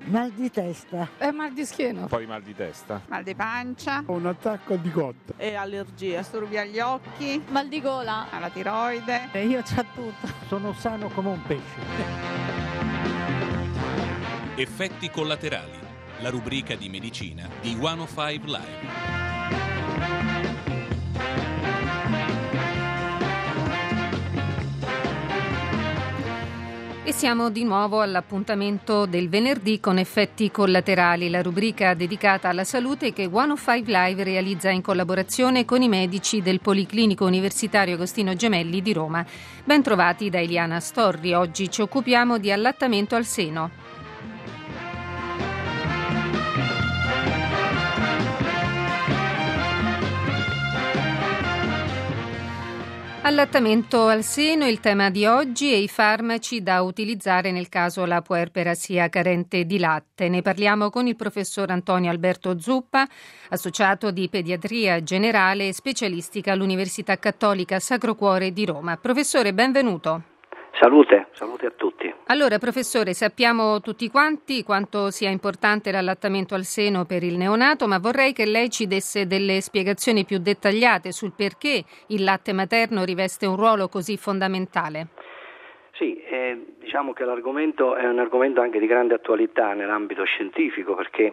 Mal di testa. Mal di schiena. Poi mal di testa. Mal di pancia. Un attacco di cotta. E allergie. Disturbi agli occhi. Mal di gola. Alla tiroide. Io c'ho tutto. Sono sano come un pesce. Effetti collaterali. La rubrica di medicina di 105 Live. E siamo di nuovo all'appuntamento del venerdì con Effetti collaterali, la rubrica dedicata alla salute che 105 Live realizza in collaborazione con i medici del Policlinico Universitario Agostino Gemelli di Roma. Ben trovati da Eliana Storri. Oggi ci occupiamo di allattamento al seno. Allattamento al seno, il tema di oggi, e i farmaci da utilizzare nel caso la puerpera sia carente di latte. Ne parliamo con il professor Antonio Alberto Zuppa, associato di pediatria generale e specialistica all'Università Cattolica Sacro Cuore di Roma. Professore, benvenuto. Salute a tutti. Allora, professore, sappiamo tutti quanti quanto sia importante l'allattamento al seno per il neonato, ma vorrei che lei ci desse delle spiegazioni più dettagliate sul perché il latte materno riveste un ruolo così fondamentale. Sì, diciamo che l'argomento è un argomento anche di grande attualità nell'ambito scientifico, perché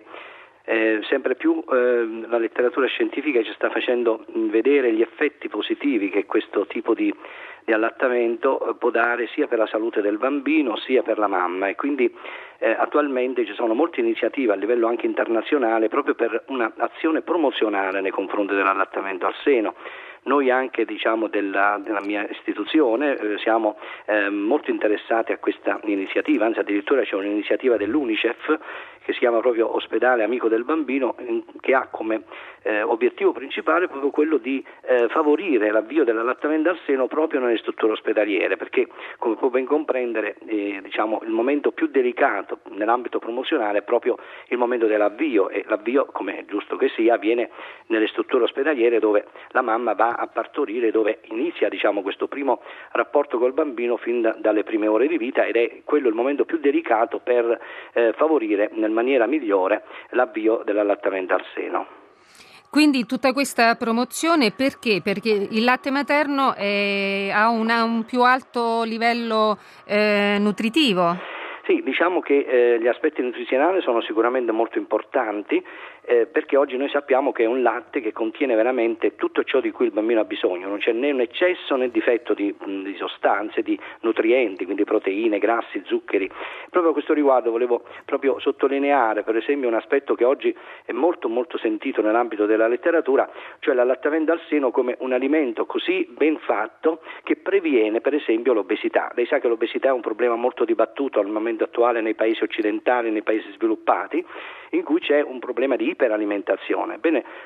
sempre più la letteratura scientifica ci sta facendo vedere gli effetti positivi che questo tipo di allattamento può dare sia per la salute del bambino sia per la mamma, e quindi attualmente ci sono molte iniziative a livello anche internazionale proprio per un'azione promozionale nei confronti dell'allattamento al seno. Noi anche della mia istituzione siamo molto interessati a questa iniziativa, anzi addirittura c'è un'iniziativa dell'UNICEF che si chiama proprio Ospedale Amico del Bambino, che ha come obiettivo principale proprio quello di favorire l'avvio dell'allattamento al seno proprio nelle strutture ospedaliere, perché come può ben comprendere il momento più delicato nell'ambito promozionale è proprio il momento dell'avvio, e l'avvio, come è giusto che sia, avviene nelle strutture ospedaliere dove la mamma va a partorire, dove inizia questo primo rapporto col bambino fin dalle prime ore di vita, ed è quello il momento più delicato per favorire nel maniera migliore l'avvio dell'allattamento al seno. Quindi tutta questa promozione perché? Perché il latte materno ha un più alto livello nutritivo? Sì, diciamo che gli aspetti nutrizionali sono sicuramente molto importanti, perché oggi noi sappiamo che è un latte che contiene veramente tutto ciò di cui il bambino ha bisogno, non c'è né un eccesso né difetto di sostanze, di nutrienti, quindi proteine, grassi, zuccheri. Proprio a questo riguardo volevo proprio sottolineare per esempio un aspetto che oggi è molto molto sentito nell'ambito della letteratura, cioè l'allattamento al seno come un alimento così ben fatto che previene per esempio l'obesità. Lei sa che l'obesità è un problema molto dibattuto al momento attuale nei paesi occidentali, nei paesi sviluppati, in cui c'è un problema di iperalimentazione.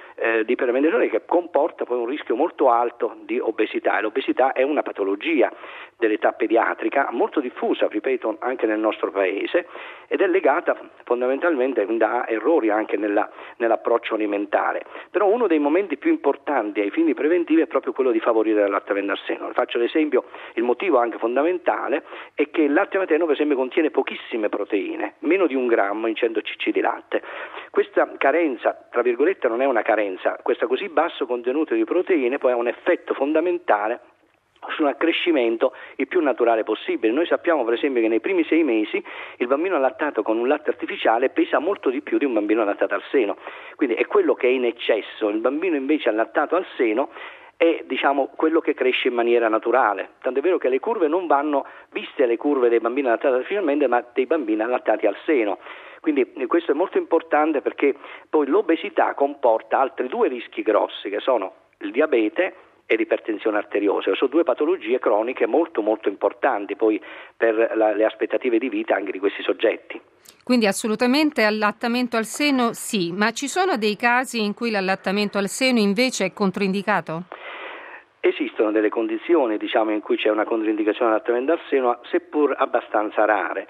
Di iperalimentazione che comporta poi un rischio molto alto di obesità, e l'obesità è una patologia dell'età pediatrica molto diffusa, ripeto, anche nel nostro paese, ed è legata fondamentalmente a errori anche nell'approccio alimentare. Però uno dei momenti più importanti ai fini preventivi è proprio quello di favorire l'allattamento al seno. Faccio l'esempio, il motivo anche fondamentale è che il latte materno per esempio contiene pochissime proteine, meno di 1 grammo in 100 cc di latte. Questa carenza, tra virgolette, non è una carenza, questo così basso contenuto di proteine poi ha un effetto fondamentale su un accrescimento il più naturale possibile. Noi sappiamo per esempio che nei primi 6 mesi il bambino allattato con un latte artificiale pesa molto di più di un bambino allattato al seno, quindi è quello che è in eccesso. Il bambino invece allattato al seno è quello che cresce in maniera naturale, tant'è vero che le curve non vanno viste le curve dei bambini allattati artificialmente, ma dei bambini allattati al seno. Quindi questo è molto importante, perché poi l'obesità comporta altri 2 rischi grossi, che sono il diabete e l'ipertensione arteriosa. Sono 2 patologie croniche molto molto importanti poi per le aspettative di vita anche di questi soggetti. Quindi assolutamente allattamento al seno sì, ma ci sono dei casi in cui l'allattamento al seno invece è controindicato? Esistono delle condizioni in cui c'è una controindicazione all'allattamento al seno, seppur abbastanza rare.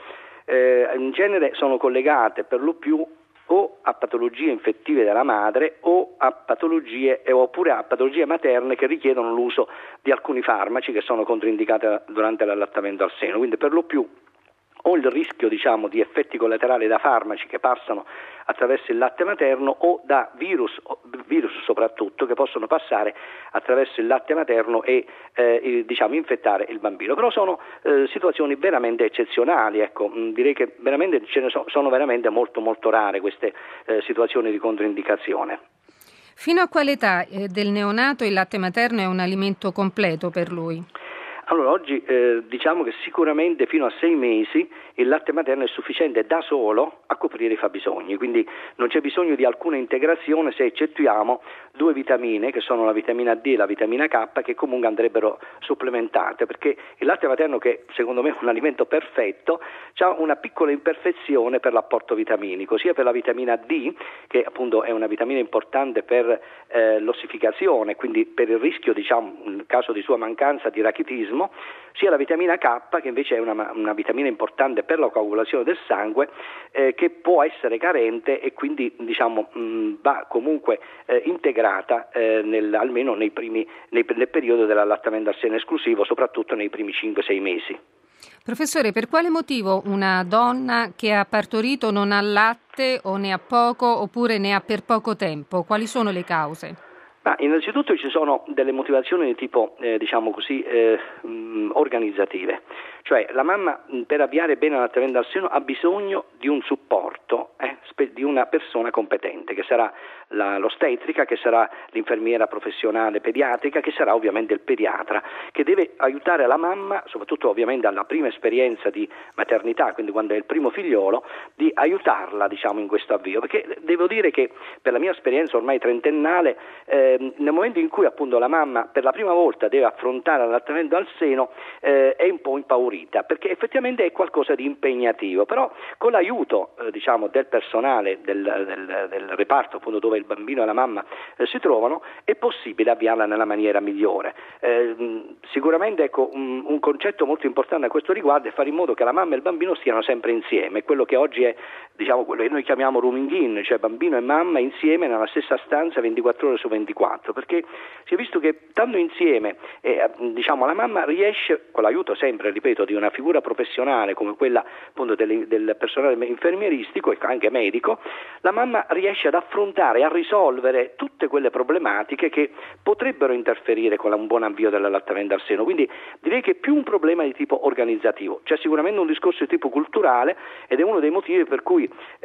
In genere sono collegate per lo più o a patologie infettive della madre o a patologie oppure a patologie materne che richiedono l'uso di alcuni farmaci che sono controindicati durante l'allattamento al seno. Quindi per lo più o il rischio di effetti collaterali da farmaci che passano attraverso il latte materno o da virus soprattutto che possono passare attraverso il latte materno e infettare il bambino. Però sono situazioni veramente eccezionali, direi che veramente sono veramente molto molto rare queste situazioni di controindicazione. Fino a quale età del neonato il latte materno è un alimento completo per lui? Allora, oggi diciamo che sicuramente fino a 6 mesi il latte materno è sufficiente da solo a coprire i fabbisogni, quindi non c'è bisogno di alcuna integrazione se eccettuiamo 2 vitamine che sono la vitamina D e la vitamina K che comunque andrebbero supplementate, perché il latte materno, che secondo me è un alimento perfetto, ha una piccola imperfezione per l'apporto vitaminico, sia per la vitamina D, che appunto è una vitamina importante per l'ossificazione, quindi per il rischio, in caso di sua mancanza, di rachitismo, sia la vitamina K, che invece è una vitamina importante per la coagulazione del sangue, che può essere carente e quindi va comunque integrata almeno nel periodo dell'allattamento al seno esclusivo, soprattutto nei primi 5-6 mesi. Professore, per quale motivo una donna che ha partorito non ha latte o ne ha poco oppure ne ha per poco tempo? Quali sono le cause? Innanzitutto ci sono delle motivazioni di tipo organizzative, cioè la mamma per avviare bene l'allattamento al seno ha bisogno di un supporto di una persona competente, che sarà l'ostetrica, che sarà l'infermiera professionale pediatrica, che sarà ovviamente il pediatra, che deve aiutare la mamma, soprattutto ovviamente alla prima esperienza di maternità, quindi quando è il primo figliolo, di aiutarla in questo avvio, perché devo dire che per la mia esperienza ormai trentennale, nel momento in cui appunto la mamma per la prima volta deve affrontare l'allattamento al seno è un po' impaurita, perché effettivamente è qualcosa di impegnativo, però con l'aiuto del personale del reparto appunto dove il bambino e la mamma si trovano, è possibile avviarla nella maniera migliore. Sicuramente un concetto molto importante a questo riguardo è fare in modo che la mamma e il bambino stiano sempre insieme, quello che oggi è quello che noi chiamiamo rooming in, cioè bambino e mamma insieme nella stessa stanza 24 ore su 24, perché si è visto che stando insieme la mamma riesce, con l'aiuto sempre, ripeto, di una figura professionale come quella appunto del personale infermieristico e anche medico, la mamma riesce ad affrontare e a risolvere tutte quelle problematiche che potrebbero interferire con un buon avvio dell'allattamento al seno. Quindi direi che è più un problema di tipo organizzativo, c'è sicuramente un discorso di tipo culturale, ed è uno dei motivi per cui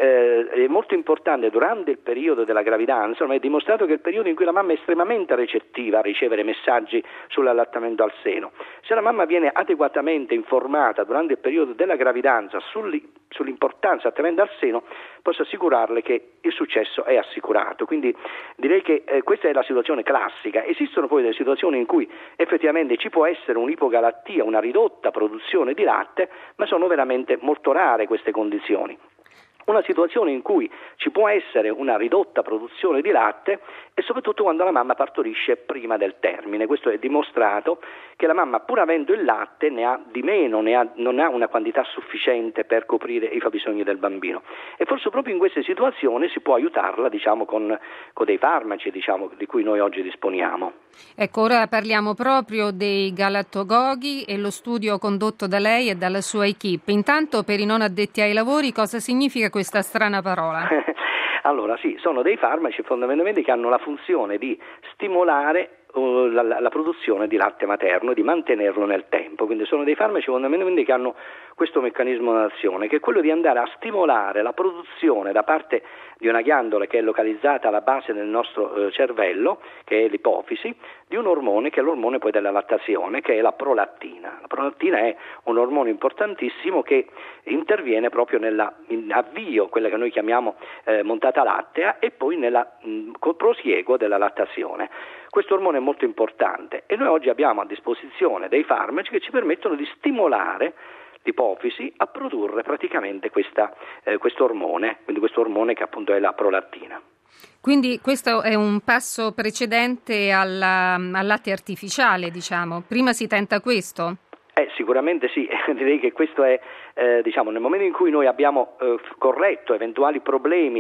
è molto importante durante il periodo della gravidanza. Ormai è dimostrato che è il periodo in cui la mamma è estremamente recettiva a ricevere messaggi sull'allattamento al seno. Se la mamma viene adeguatamente informata durante il periodo della gravidanza sull'importanza dell'allattamento al seno, posso assicurarle che il successo è assicurato. Quindi direi che questa è la situazione classica. Esistono poi delle situazioni in cui effettivamente ci può essere un'ipogalattia, una ridotta produzione di latte, ma sono veramente molto rare queste condizioni. Una situazione in cui ci può essere una ridotta produzione di latte e soprattutto quando la mamma partorisce prima del termine. Questo è dimostrato che la mamma, pur avendo il latte, ne ha di meno, non ha una quantità sufficiente per coprire i fabbisogni del bambino. E forse proprio in queste situazioni si può aiutarla con dei farmaci di cui noi oggi disponiamo. Ecco, ora parliamo proprio dei galattogoghi e lo studio condotto da lei e dalla sua equipe. Intanto, per i non addetti ai lavori, cosa significa questa strana parola? Allora sì, sono dei farmaci fondamentalmente che hanno la funzione di stimolare la produzione di latte materno e di mantenerlo nel tempo. Quindi sono dei farmaci fondamentalmente che hanno questo meccanismo d'azione, che è quello di andare a stimolare la produzione da parte di una ghiandola che è localizzata alla base del nostro cervello, che è l'ipofisi, di un ormone che è l'ormone poi della lattazione, che è la prolattina. La prolattina è un ormone importantissimo che interviene proprio nell'avvio, quella che noi chiamiamo montata lattea, e poi col prosieguo della lattazione. Questo ormone è molto importante e noi oggi abbiamo a disposizione dei farmaci che ci permettono di stimolare l'ipofisi a produrre praticamente questo ormone, quindi questo ormone che appunto è la prolattina. Quindi questo è un passo precedente al latte artificiale, diciamo. Prima si tenta questo? Sicuramente sì, direi che questo è nel momento in cui noi abbiamo corretto eventuali problemi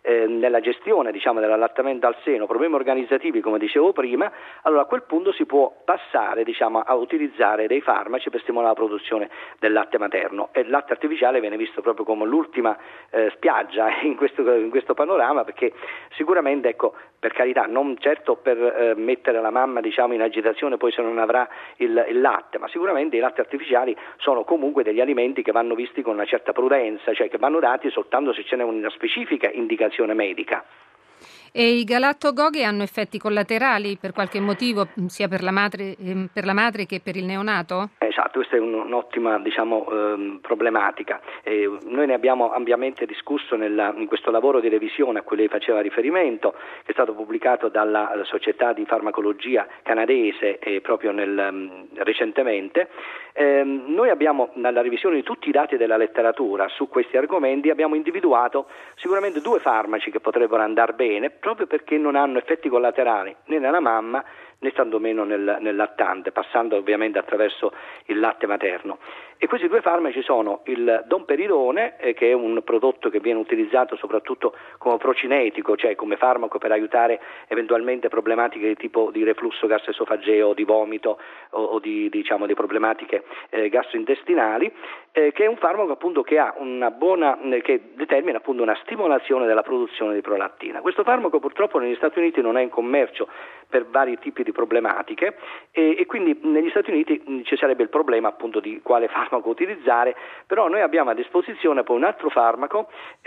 nella gestione dell'allattamento al seno, problemi organizzativi come dicevo prima, allora a quel punto si può passare a utilizzare dei farmaci per stimolare la produzione del latte materno, e il latte artificiale viene visto proprio come l'ultima spiaggia in questo panorama, perché sicuramente, per carità, non certo per mettere la mamma in agitazione poi se non avrà il latte, ma sicuramente i latti artificiali sono comunque degli alimenti che vanno visti con una certa prudenza, cioè che vanno dati soltanto se ce n'è una specifica indicazione medica. E i galattogoghi hanno effetti collaterali per qualche motivo, sia per la madre che per il neonato? Esatto, questa è un'ottima problematica. Noi ne abbiamo ampiamente discusso in questo lavoro di revisione a cui lei faceva riferimento, che è stato pubblicato dalla Società di Farmacologia canadese proprio recentemente. Noi abbiamo, nella revisione di tutti i dati della letteratura su questi argomenti, abbiamo individuato sicuramente 2 farmaci che potrebbero andare bene, proprio perché non hanno effetti collaterali né nella mamma né tantomeno nel lattante, passando ovviamente attraverso il latte materno. E questi 2 farmaci sono il domperidone, che è un prodotto che viene utilizzato soprattutto come procinetico, cioè come farmaco per aiutare eventualmente problematiche di tipo di reflusso gastroesofageo, di vomito o di problematiche gastrointestinali, che è un farmaco appunto che ha che determina appunto una stimolazione della produzione di prolattina. Questo farmaco purtroppo negli Stati Uniti non è in commercio per vari tipi di problematiche e quindi negli Stati Uniti ci sarebbe il problema appunto di quale farmaco utilizzare, però noi abbiamo a disposizione poi un altro farmaco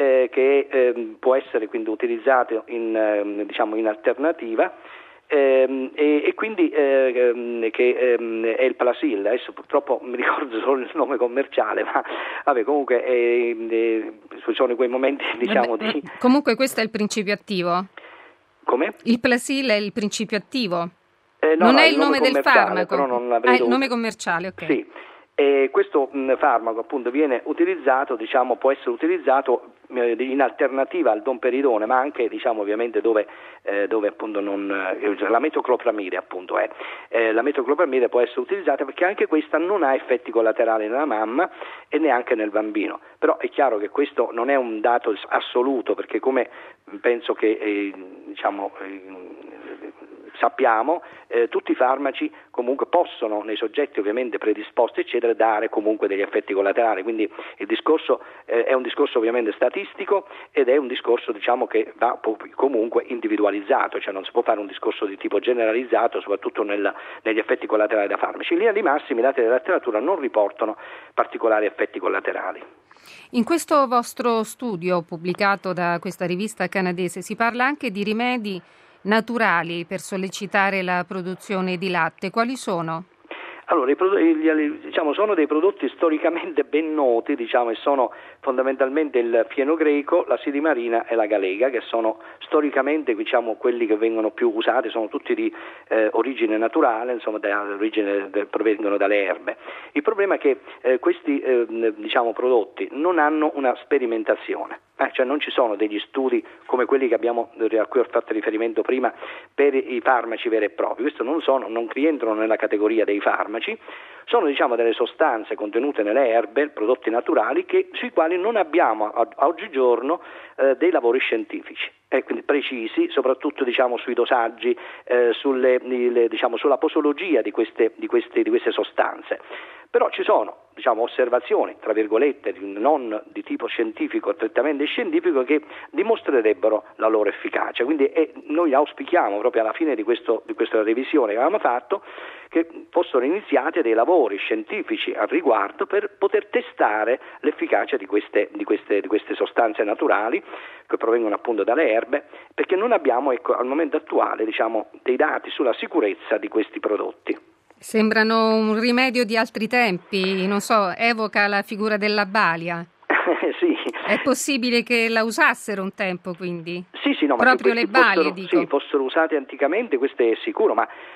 che può essere quindi utilizzato in alternativa, e quindi che è il Plasil. Adesso purtroppo mi ricordo solo il nome commerciale, ma vabbè, comunque sono quei momenti di... Comunque questo è il principio attivo? Come? Il Plasil è il principio attivo? No, non è il nome del farmaco? Però non l'avrei il nome commerciale, ok. Sì. Questo farmaco appunto viene utilizzato, può essere utilizzato in alternativa al domperidone, ma anche ovviamente dove appunto la metoclopramide appunto la metoclopramide può essere utilizzata, perché anche questa non ha effetti collaterali nella mamma e neanche nel bambino. Però è chiaro che questo non è un dato assoluto, perché come penso che sappiamo, tutti i farmaci comunque possono, nei soggetti ovviamente predisposti eccetera, dare comunque degli effetti collaterali, quindi il discorso è un discorso ovviamente statistico ed è un discorso che va comunque individualizzato, cioè non si può fare un discorso di tipo generalizzato, soprattutto negli effetti collaterali da farmaci. In linea di massima i dati della letteratura non riportano particolari effetti collaterali. In questo vostro studio pubblicato da questa rivista canadese si parla anche di rimedi naturali per sollecitare la produzione di latte. Quali sono? Allora, sono dei prodotti storicamente ben noti, e sono fondamentalmente il fieno greco, la sidimarina e la galega, che sono storicamente quelli che vengono più usati, sono tutti di origine naturale, provengono dalle erbe. Il problema è che questi prodotti non hanno una sperimentazione. Cioè non ci sono degli studi come quelli a cui ho fatto riferimento prima per i farmaci veri e propri. Questo non rientrano nella categoria dei farmaci, sono delle sostanze contenute nelle erbe, prodotti naturali, sui quali non abbiamo oggigiorno dei lavori scientifici, quindi precisi, soprattutto sui dosaggi, sulla posologia di queste sostanze. Però ci sono osservazioni, tra virgolette, non di tipo scientifico, strettamente scientifico, che dimostrerebbero la loro efficacia. Quindi noi auspichiamo proprio alla fine di questa revisione che avevamo fatto che fossero iniziati dei lavori scientifici al riguardo per poter testare l'efficacia di queste sostanze naturali che provengono appunto dalle erbe, perché non abbiamo al momento attuale dei dati sulla sicurezza di questi prodotti. Sembrano un rimedio di altri tempi, non so, evoca la figura della balia. Sì. È possibile che la usassero un tempo, quindi? Sì, no, proprio le balie, fossero usate anticamente, questo è sicuro, ma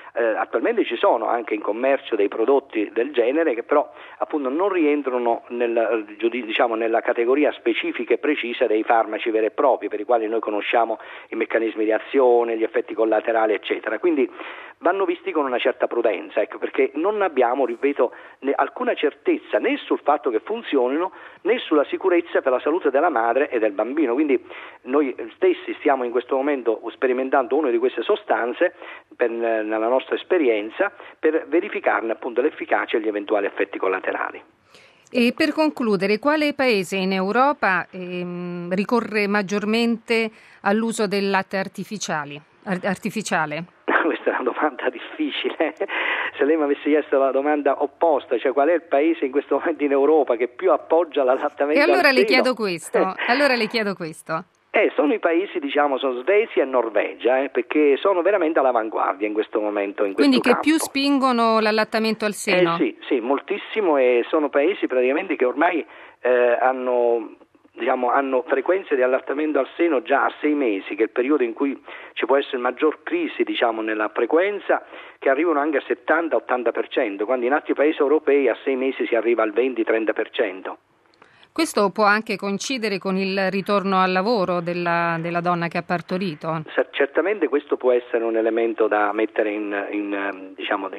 Attualmente ci sono anche in commercio dei prodotti del genere che però appunto non rientrano nella categoria specifica e precisa dei farmaci veri e propri, per i quali noi conosciamo i meccanismi di azione, gli effetti collaterali, eccetera. Quindi vanno visti con una certa prudenza, ecco, perché non abbiamo, ripeto, alcuna certezza né sul fatto che funzionino né sulla sicurezza per la salute della madre e del bambino. Quindi noi stessi stiamo in questo momento sperimentando una di queste sostanze nella nostra esperienza per verificarne appunto l'efficacia e gli eventuali effetti collaterali. E per concludere, quale paese in Europa ricorre maggiormente all'uso del latte artificiale? Questa è una domanda difficile. Se lei mi avesse chiesto la domanda opposta, cioè qual è il paese in questo momento in Europa che più appoggia l'allattamento al seno? E allora le chiedo questo. Sono i paesi, sono Svezia e Norvegia, perché sono veramente all'avanguardia in questo momento. Quindi che più spingono l'allattamento al seno? Sì, moltissimo, e sono paesi praticamente che ormai hanno frequenze di allattamento al seno già a 6 mesi, che è il periodo in cui ci può essere maggior crisi nella frequenza, che arrivano anche al 70-80%, quando in altri paesi europei a 6 mesi si arriva al 20-30%. Questo può anche coincidere con il ritorno al lavoro della donna che ha partorito? Certamente questo può essere un elemento da mettere in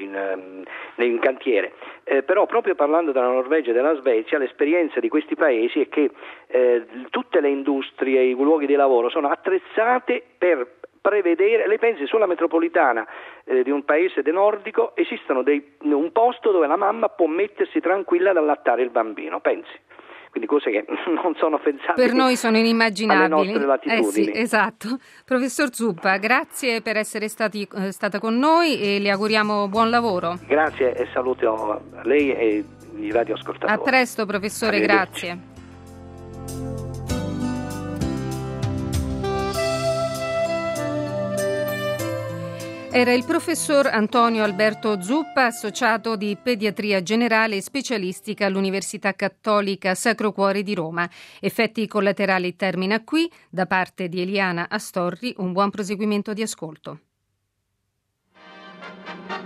cantiere, però proprio parlando della Norvegia e della Svezia, l'esperienza di questi paesi è che tutte le industrie, i luoghi di lavoro sono attrezzate per prevedere. Lei pensi, sulla metropolitana di un paese nordico esistono un posto dove la mamma può mettersi tranquilla ad allattare il bambino, pensi. Quindi cose che non sono pensate per noi sono inimmaginabili alle nostre latitudini. Sì, esatto. Professor Zuppa, grazie per essere stata con noi e le auguriamo buon lavoro. Grazie e saluto a lei e i radioascoltatori. A presto professore, grazie. Era il professor Antonio Alberto Zuppa, associato di pediatria generale e specialistica all'Università Cattolica Sacro Cuore di Roma. Effetti collaterali termina qui. Da parte di Eliana Astorri, un buon proseguimento di ascolto.